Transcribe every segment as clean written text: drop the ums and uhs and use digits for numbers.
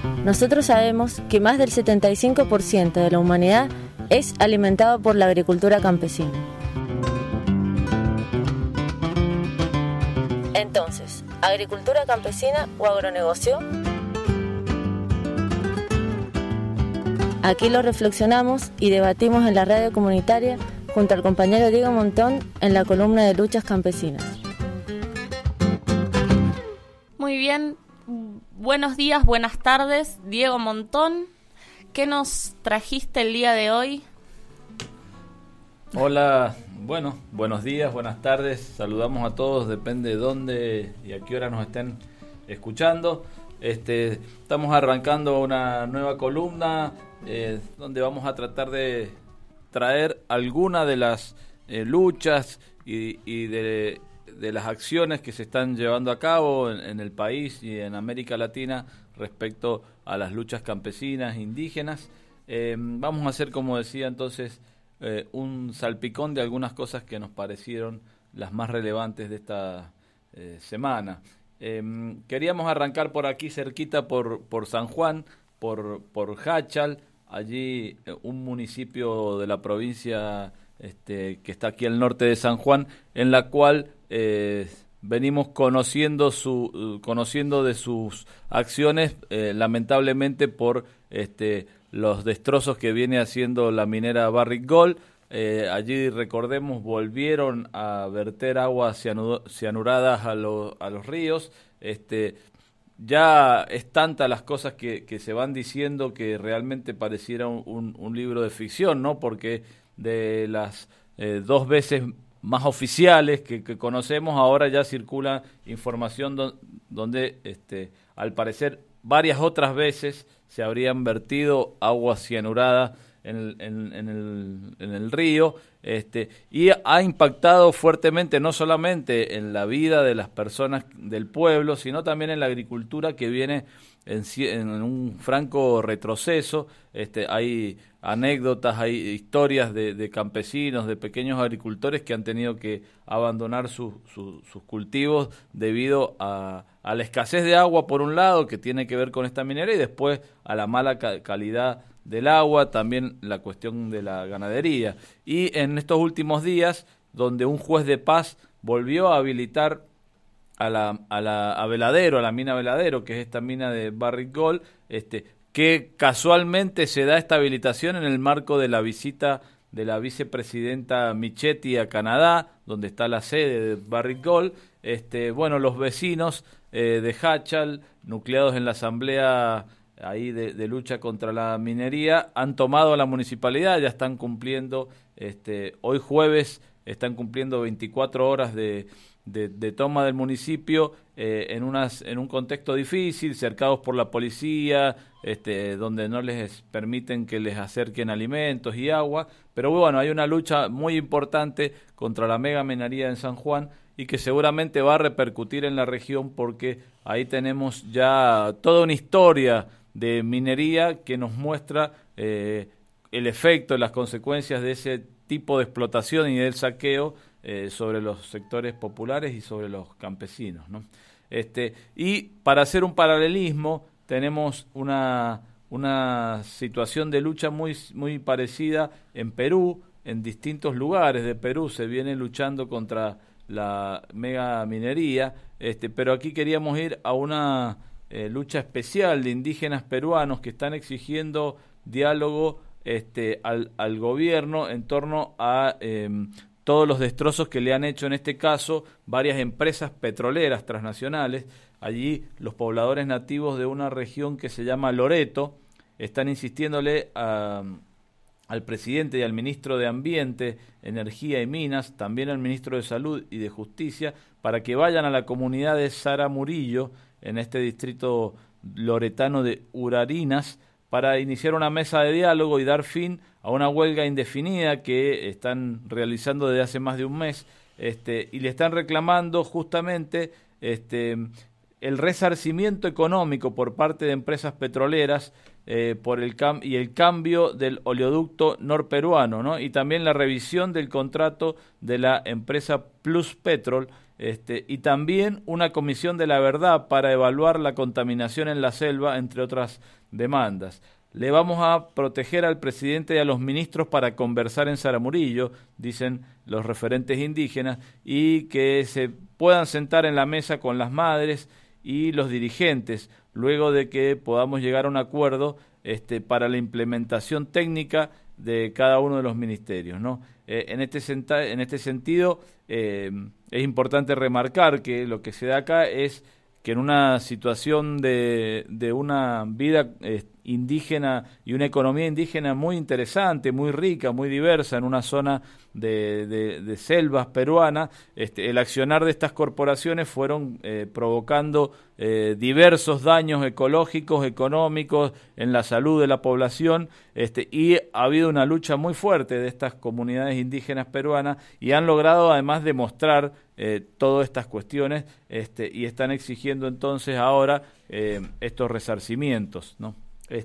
Nosotros sabemos que más del 75% de la humanidad es alimentado por la agricultura campesina. Entonces, ¿agricultura campesina o agronegocio? Aquí lo reflexionamos y debatimos en la radio comunitaria junto al compañero Diego Montón en la columna de Luchas Campesinas. Muy bien, buenos días, buenas tardes, Diego Montón. ¿Qué nos trajiste el día de hoy? Hola, bueno, buenos días, buenas tardes, saludamos a todos, depende de dónde y a qué hora nos estén escuchando. Estamos arrancando una nueva columna donde vamos a tratar de traer alguna de las luchas y de las acciones que se están llevando a cabo en el país y en América Latina respecto a las luchas campesinas, indígenas. Vamos a hacer, como decía entonces, un salpicón de algunas cosas que nos parecieron las más relevantes de esta semana. Queríamos arrancar por aquí cerquita, por San Juan, por Jáchal, allí un municipio de la provincia que está aquí al norte de San Juan, en la cual venimos conociendo de sus acciones, lamentablemente por los destrozos que viene haciendo la minera Barrick Gold. Allí, recordemos, volvieron a verter aguas cianuradas a los ríos. Ya es tanta las cosas que se van diciendo que realmente pareciera un libro de ficción, ¿no? Porque de las 2 veces más oficiales que conocemos, ahora ya circula información donde al parecer varias otras veces se habrían vertido aguas cianuradas en el río, y ha impactado fuertemente no solamente en la vida de las personas del pueblo, sino también en la agricultura, que viene en un franco retroceso. Hay anécdotas, hay historias de campesinos, de pequeños agricultores que han tenido que abandonar sus cultivos debido a la escasez de agua, por un lado, que tiene que ver con esta minería, y después a la mala calidad del agua, también la cuestión de la ganadería. Y en estos últimos días, donde un juez de paz volvió a habilitar a Veladero, a la mina Veladero, que es esta mina de Barrick Gold, que casualmente se da esta habilitación en el marco de la visita de la vicepresidenta Michetti a Canadá, donde está la sede de Barrick Gold. Bueno, los vecinos de Jáchal, nucleados en la asamblea ahí de lucha contra la minería, han tomado a la municipalidad, ya están cumpliendo, hoy jueves, están cumpliendo 24 horas de toma del municipio, en un contexto difícil, cercados por la policía, donde no les permiten que les acerquen alimentos y agua. Pero bueno, hay una lucha muy importante contra la mega minería en San Juan, y que seguramente va a repercutir en la región, porque ahí tenemos ya toda una historia de minería que nos muestra el efecto, las consecuencias de ese tipo de explotación y del saqueo sobre los sectores populares y sobre los campesinos, ¿no? Y para hacer un paralelismo, tenemos una situación de lucha muy parecida en Perú. En distintos lugares de Perú se viene luchando contra la mega minería, pero aquí queríamos ir a una lucha especial de indígenas peruanos que están exigiendo diálogo al gobierno en torno a todos los destrozos que le han hecho, en este caso, varias empresas petroleras transnacionales. Allí los pobladores nativos de una región que se llama Loreto están insistiéndole al presidente y al ministro de Ambiente, Energía y Minas, también al ministro de Salud y de Justicia, para que vayan a la comunidad de Sara Murillo, en este distrito loretano de Urarinas, para iniciar una mesa de diálogo y dar fin a una huelga indefinida que están realizando desde hace más de un mes, y le están reclamando justamente el resarcimiento económico por parte de empresas petroleras por el cambio del oleoducto norperuano, ¿no? Y también la revisión del contrato de la empresa Plus Petrol, Y también una comisión de la verdad para evaluar la contaminación en la selva, entre otras demandas. Le vamos a proteger al presidente y a los ministros para conversar en Zaramurillo, dicen los referentes indígenas, y que se puedan sentar en la mesa con las madres y los dirigentes, luego de que podamos llegar a un acuerdo para la implementación técnica de cada uno de los ministerios, ¿no? En este sentido, es importante remarcar que lo que se da acá es que en una situación de una vida indígena y una economía indígena muy interesante, muy rica, muy diversa, en una zona de selvas peruana, el accionar de estas corporaciones fueron provocando diversos daños ecológicos, económicos, en la salud de la población, y ha habido una lucha muy fuerte de estas comunidades indígenas peruanas y han logrado además demostrar todas estas cuestiones, y están exigiendo entonces ahora estos resarcimientos, ¿no?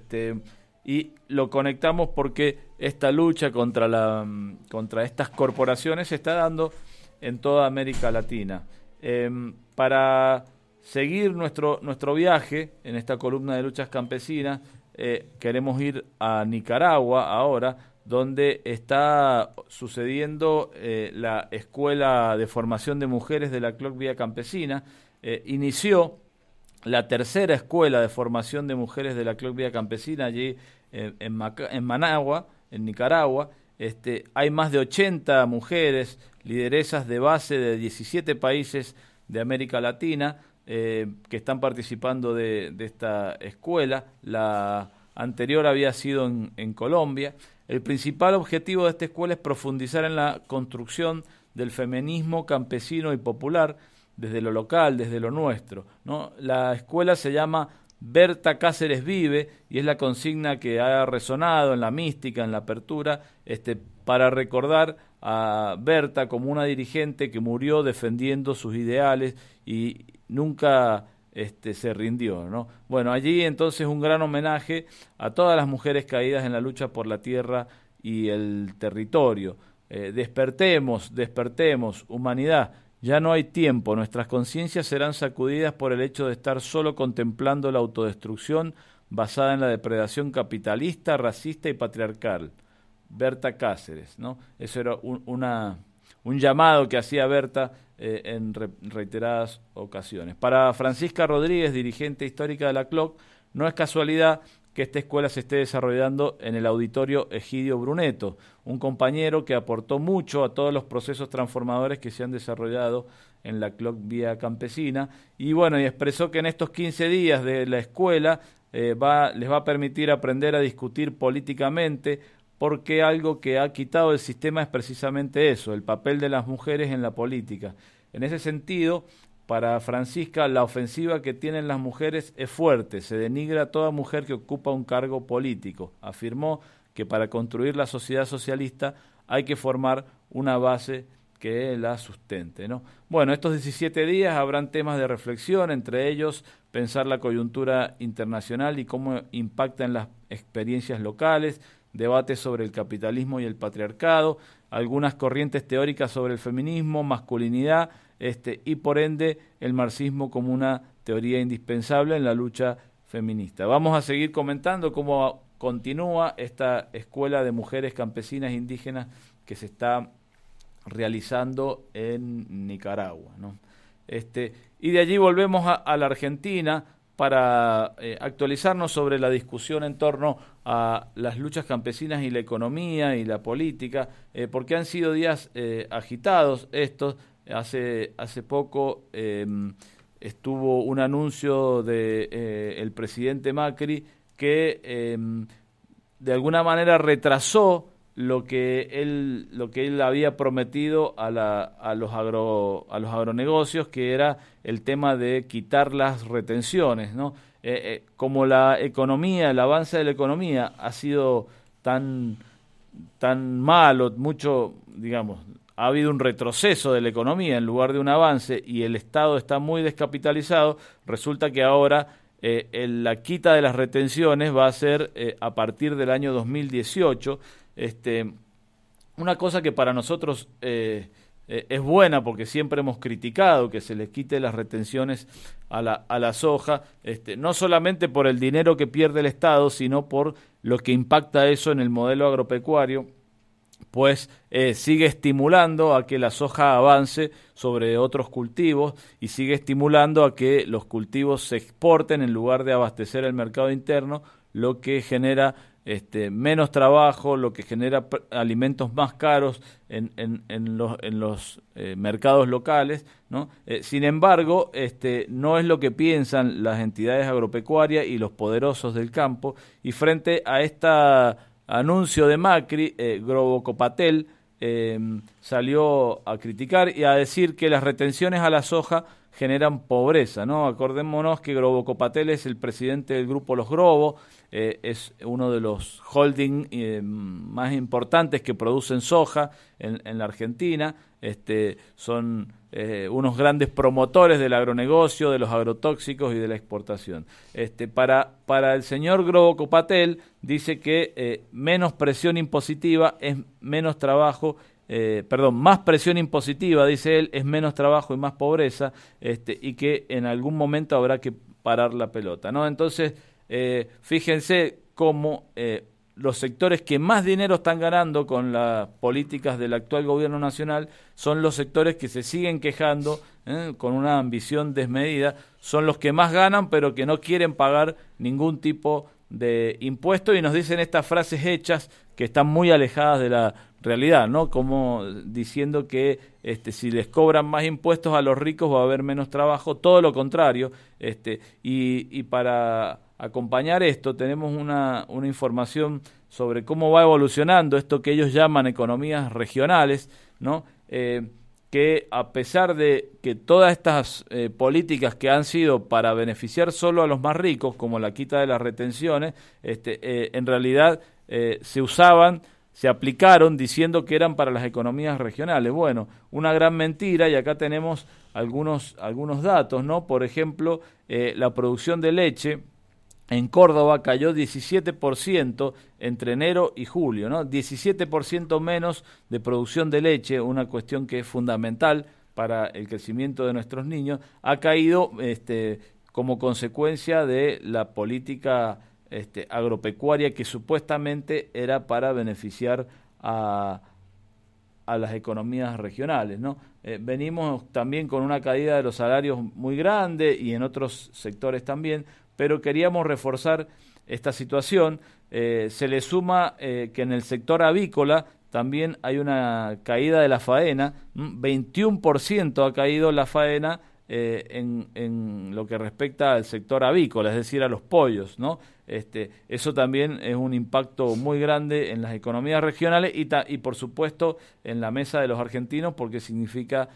Y lo conectamos porque esta lucha contra estas corporaciones se está dando en toda América Latina. Para seguir nuestro viaje en esta columna de luchas campesinas, queremos ir a Nicaragua ahora, donde está sucediendo la Escuela de Formación de Mujeres de la CLOC Vía Campesina. Inició la tercera escuela de formación de mujeres de la CLOC Vía Campesina allí en Managua, en Nicaragua. Hay más de 80 mujeres, lideresas de base de 17 países de América Latina, que están participando de esta escuela. La anterior había sido en Colombia. El principal objetivo de esta escuela es profundizar en la construcción del feminismo campesino y popular, desde lo local, desde lo nuestro, ¿no? La escuela se llama Berta Cáceres Vive y es la consigna que ha resonado en la mística, en la apertura, para recordar a Berta como una dirigente que murió defendiendo sus ideales y nunca se rindió, ¿no? Bueno, allí entonces un gran homenaje a todas las mujeres caídas en la lucha por la tierra y el territorio. Despertemos, humanidad. Ya no hay tiempo, nuestras conciencias serán sacudidas por el hecho de estar solo contemplando la autodestrucción basada en la depredación capitalista, racista y patriarcal. Berta Cáceres, ¿no? Eso era un llamado que hacía Berta en reiteradas ocasiones. Para Francisca Rodríguez, dirigente histórica de la CLOC, no es casualidad que esta escuela se esté desarrollando en el auditorio Egidio Bruneto, un compañero que aportó mucho a todos los procesos transformadores que se han desarrollado en la CLOC Vía Campesina, y bueno, y expresó que en estos 15 días de la escuela les va a permitir aprender a discutir políticamente, porque algo que ha quitado el sistema es precisamente eso, el papel de las mujeres en la política. En ese sentido, para Francisca, la ofensiva que tienen las mujeres es fuerte, se denigra a toda mujer que ocupa un cargo político. Afirmó que para construir la sociedad socialista hay que formar una base que la sustente, ¿no? Bueno, estos 17 días habrán temas de reflexión, entre ellos pensar la coyuntura internacional y cómo impacta en las experiencias locales, debates sobre el capitalismo y el patriarcado, algunas corrientes teóricas sobre el feminismo, masculinidad, y por ende el marxismo como una teoría indispensable en la lucha feminista. Vamos a seguir comentando cómo continúa esta escuela de mujeres campesinas indígenas que se está realizando en Nicaragua, ¿no? Y de allí volvemos a la Argentina para actualizarnos sobre la discusión en torno a las luchas campesinas y la economía y la política, porque han sido días agitados estos. Hace poco estuvo un anuncio de el presidente Macri que de alguna manera retrasó lo que él había prometido a los agronegocios, que era el tema de quitar las retenciones, ¿no? Como la economía, el avance de la economía ha sido tan malo, mucho, digamos, ha habido un retroceso de la economía en lugar de un avance y el Estado está muy descapitalizado, resulta que ahora la quita de las retenciones va a ser a partir del año 2018. Una cosa que para nosotros es buena porque siempre hemos criticado que se les quite las retenciones a la soja, no solamente por el dinero que pierde el Estado, sino por lo que impacta eso en el modelo agropecuario, pues sigue estimulando a que la soja avance sobre otros cultivos y sigue estimulando a que los cultivos se exporten en lugar de abastecer el mercado interno, lo que genera menos trabajo, lo que genera alimentos más caros en los mercados locales, ¿no? Sin embargo, no es lo que piensan las entidades agropecuarias y los poderosos del campo, y frente a este anuncio de Macri, Grobocopatel salió a criticar y a decir que las retenciones a la soja generan pobreza, ¿no? Acordémonos que Grobocopatel es el presidente del grupo Los Grobos, es uno de los holding más importantes que producen soja en la Argentina, son unos grandes promotores del agronegocio, de los agrotóxicos y de la exportación. Para el señor Grobocopatel dice que menos presión impositiva es menos trabajo, más presión impositiva, dice él, es menos trabajo y más pobreza, y que en algún momento habrá que parar la pelota, ¿no? Entonces, fíjense cómo los sectores que más dinero están ganando con las políticas del actual gobierno nacional son los sectores que se siguen quejando con una ambición desmedida, son los que más ganan pero que no quieren pagar ningún tipo de impuesto, y nos dicen estas frases hechas que están muy alejadas de la realidad, ¿no? Como diciendo que si les cobran más impuestos a los ricos va a haber menos trabajo, todo lo contrario, y para acompañar esto tenemos una información sobre cómo va evolucionando esto que ellos llaman economías regionales, ¿no? Que a pesar de que todas estas políticas que han sido para beneficiar solo a los más ricos, como la quita de las retenciones, en realidad se aplicaron diciendo que eran para las economías regionales. Bueno, una gran mentira, y acá tenemos algunos datos, ¿no? Por ejemplo, la producción de leche en Córdoba cayó 17% entre enero y julio, ¿no? 17% menos de producción de leche, una cuestión que es fundamental para el crecimiento de nuestros niños, ha caído como consecuencia de la política agropecuaria que supuestamente era para beneficiar a las economías regionales, ¿no? Venimos también con una caída de los salarios muy grande y en otros sectores también, pero queríamos reforzar esta situación. Se le suma que en el sector avícola también hay una caída de la faena, 21% ha caído la faena en lo que respecta al sector avícola, es decir, a los pollos, ¿no? Eso también es un impacto muy grande en las economías regionales y por supuesto en la mesa de los argentinos, porque significa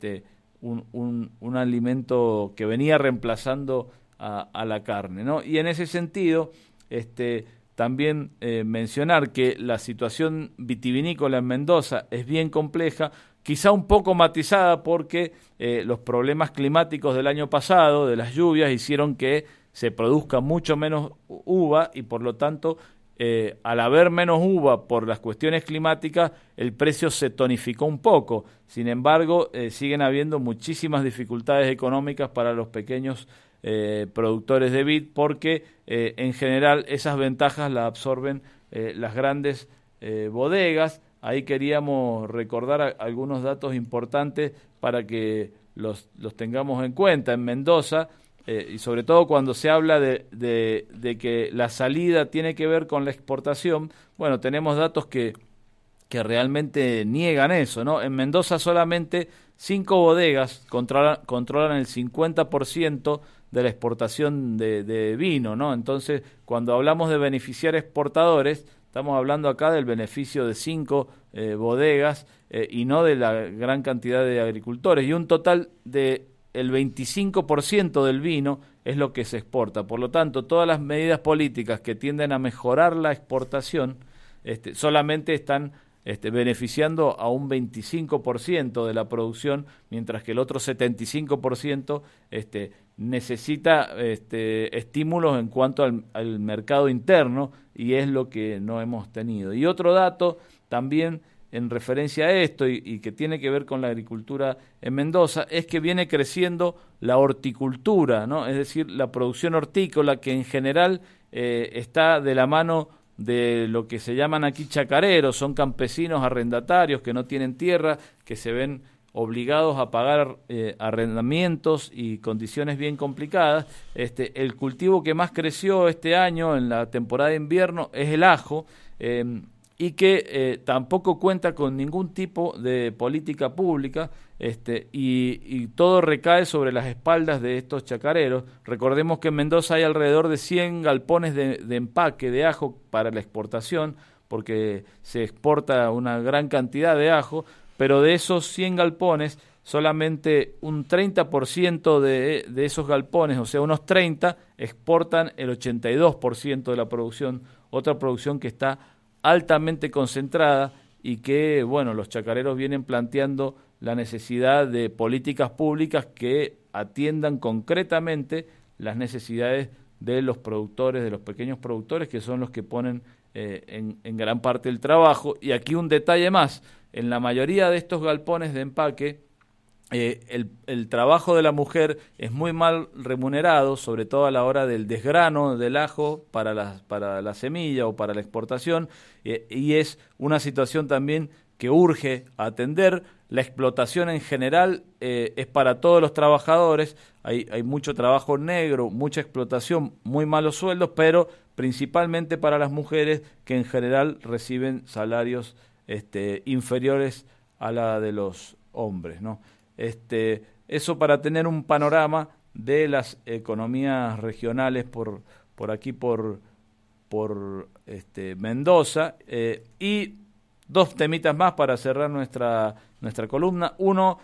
un alimento que venía reemplazando a la carne, ¿no? Y en ese sentido, también mencionar que la situación vitivinícola en Mendoza es bien compleja, quizá un poco matizada porque los problemas climáticos del año pasado, de las lluvias, hicieron que se produzca mucho menos uva y por lo tanto, al haber menos uva por las cuestiones climáticas, el precio se tonificó un poco. Sin embargo, siguen habiendo muchísimas dificultades económicas para los pequeños productores de vid, porque en general esas ventajas las absorben las grandes bodegas. Ahí queríamos recordar algunos datos importantes para que los tengamos en cuenta. En Mendoza, y sobre todo cuando se habla de que la salida tiene que ver con la exportación, bueno, tenemos datos que realmente niegan eso, ¿no? En Mendoza solamente 5 bodegas controlan el 50% de la exportación de vino, ¿no? Entonces, cuando hablamos de beneficiar exportadores, estamos hablando acá del beneficio de 5 bodegas y no de la gran cantidad de agricultores. Y un total de el 25% del vino es lo que se exporta. Por lo tanto, todas las medidas políticas que tienden a mejorar la exportación solamente están beneficiando a un 25% de la producción, mientras que el otro 75% necesita estímulos en cuanto al mercado interno, y es lo que no hemos tenido. Y otro dato también en referencia a esto y que tiene que ver con la agricultura en Mendoza, es que viene creciendo la horticultura, ¿no? Es decir, la producción hortícola, que en general está de la mano de lo que se llaman aquí chacareros, son campesinos arrendatarios que no tienen tierra, que se ven obligados a pagar arrendamientos y condiciones bien complicadas. El cultivo que más creció este año en la temporada de invierno es el ajo, y que tampoco cuenta con ningún tipo de política pública, y todo recae sobre las espaldas de estos chacareros. Recordemos que en Mendoza hay alrededor de 100 galpones de empaque de ajo para la exportación, porque se exporta una gran cantidad de ajo, pero de esos 100 galpones, solamente un 30% de esos galpones, o sea, unos 30, exportan el 82% de la producción, otra producción que está altamente concentrada y que, bueno, los chacareros vienen planteando la necesidad de políticas públicas que atiendan concretamente las necesidades de los productores, de los pequeños productores, que son los que ponen en gran parte el trabajo. Y aquí un detalle más: en la mayoría de estos galpones de empaque, el trabajo de la mujer es muy mal remunerado, sobre todo a la hora del desgrano del ajo para la semilla o para la exportación, y es una situación también que urge atender. La explotación en general es para todos los trabajadores, hay mucho trabajo negro, mucha explotación, muy malos sueldos, pero principalmente para las mujeres, que en general reciben salarios inferiores a la de los hombres, ¿no? Eso para tener un panorama de las economías regionales por aquí, por Mendoza, y dos temitas más para cerrar nuestra columna. Uno,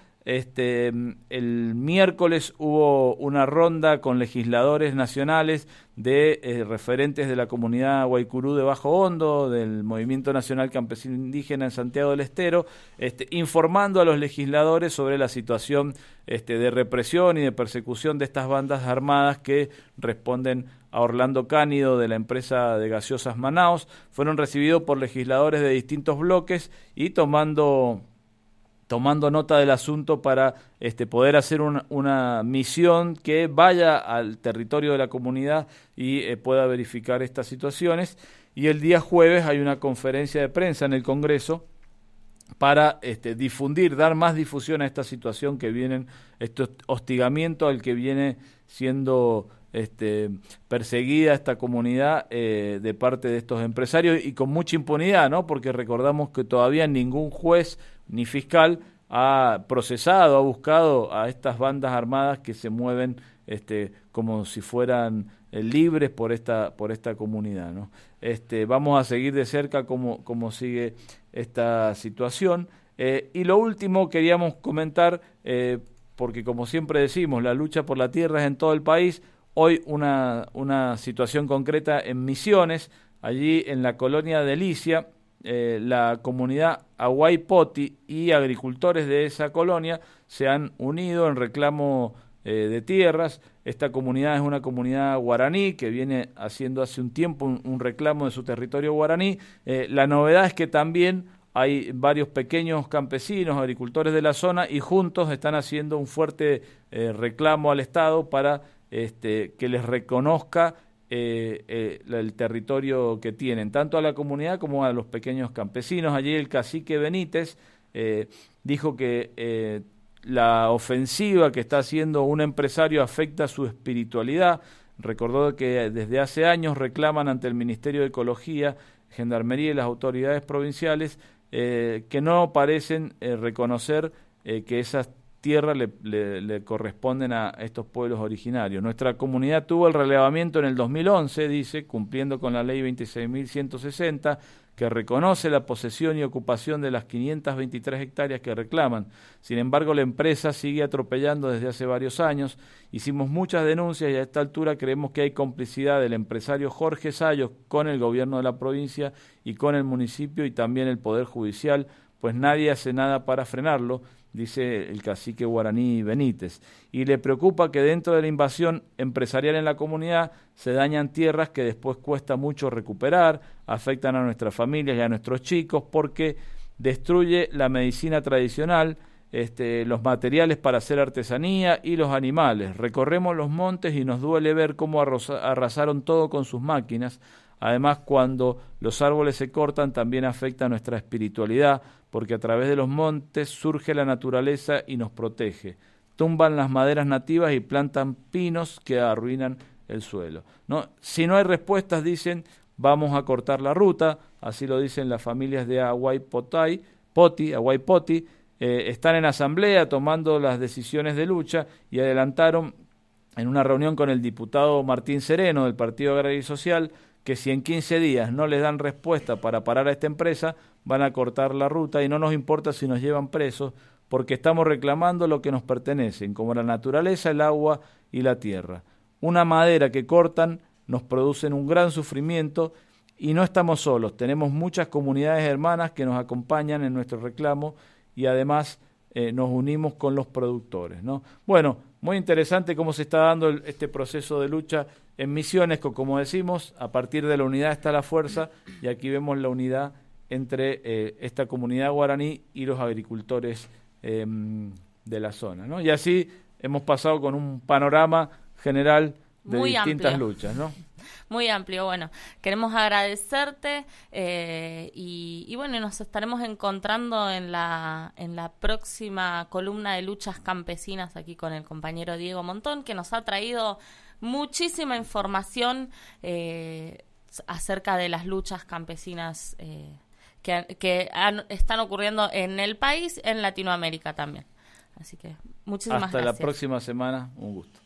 el miércoles hubo una ronda con legisladores nacionales de referentes de la comunidad Guaycurú de Bajo Hondo, del Movimiento Nacional Campesino Indígena en Santiago del Estero, informando a los legisladores sobre la situación de represión y de persecución de estas bandas armadas que responden a Orlando Cánido, de la empresa de gaseosas Manaos. Fueron recibidos por legisladores de distintos bloques y tomando nota del asunto para poder hacer una misión que vaya al territorio de la comunidad y pueda verificar estas situaciones. Y el día jueves hay una conferencia de prensa en el Congreso para difundir, dar más difusión a esta situación que vienen, este hostigamiento al que viene siendo perseguida esta comunidad de parte de estos empresarios, y con mucha impunidad, ¿no? Porque recordamos que todavía ningún juez ni fiscal ha procesado, ha buscado a estas bandas armadas que se mueven como si fueran libres por esta comunidad, ¿no? Vamos a seguir de cerca cómo sigue esta situación. Y lo último queríamos comentar, porque como siempre decimos, la lucha por la tierra es en todo el país. Hoy una situación concreta en Misiones, allí en la colonia Delicia. La comunidad Aguaypoti y agricultores de esa colonia se han unido en reclamo de tierras. Esta comunidad es una comunidad guaraní que viene haciendo hace un tiempo un reclamo de su territorio guaraní. La novedad es que también hay varios pequeños campesinos, agricultores de la zona, y juntos están haciendo un fuerte reclamo al Estado para que les reconozca el territorio que tienen, tanto a la comunidad como a los pequeños campesinos. Allí el cacique Benítez dijo que la ofensiva que está haciendo un empresario afecta su espiritualidad. Recordó que desde hace años reclaman ante el Ministerio de Ecología, Gendarmería y las autoridades provinciales que no parecen reconocer que esas tierras le corresponden a estos pueblos originarios. Nuestra comunidad tuvo el relevamiento en el 2011, dice, cumpliendo con la ley 26.160, que reconoce la posesión y ocupación de las 523 hectáreas que reclaman. Sin embargo, la empresa sigue atropellando desde hace varios años. Hicimos muchas denuncias y a esta altura creemos que hay complicidad del empresario Jorge Sayos con el gobierno de la provincia y con el municipio y también el Poder Judicial, pues nadie hace nada para frenarlo, dice el cacique guaraní Benítez. Y le preocupa que dentro de la invasión empresarial en la comunidad se dañan tierras que después cuesta mucho recuperar, afectan a nuestras familias y a nuestros chicos, porque destruye la medicina tradicional, los materiales para hacer artesanía y los animales. Recorremos los montes y nos duele ver cómo arrasaron todo con sus máquinas. Además, cuando los árboles se cortan, también afecta nuestra espiritualidad, porque a través de los montes surge la naturaleza y nos protege. Tumban las maderas nativas y plantan pinos que arruinan el suelo, ¿no? Si no hay respuestas, dicen, vamos a cortar la ruta. Así lo dicen las familias de Aguay Poti. Están en asamblea tomando las decisiones de lucha y adelantaron en una reunión con el diputado Martín Sereno del Partido Agrario y Social que si en 15 días no les dan respuesta para parar a esta empresa, van a cortar la ruta y no nos importa si nos llevan presos, porque estamos reclamando lo que nos pertenecen, como la naturaleza, el agua y la tierra. Una madera que cortan nos producen un gran sufrimiento y no estamos solos, tenemos muchas comunidades hermanas que nos acompañan en nuestro reclamo y además nos unimos con los productores, ¿no? Bueno, muy interesante cómo se está dando este proceso de lucha en Misiones, que como decimos, a partir de la unidad está la fuerza, y aquí vemos la unidad entre esta comunidad guaraní y los agricultores de la zona, ¿no? Y así hemos pasado con un panorama general de muy distintas amplio. Luchas, ¿no? Muy amplio. Bueno, queremos agradecerte y bueno, nos estaremos encontrando en la próxima columna de luchas campesinas aquí con el compañero Diego Montón, que nos ha traído muchísima información acerca de las luchas campesinas que están ocurriendo en el país, en Latinoamérica también. Así que muchísimas gracias. Hasta la próxima semana, un gusto.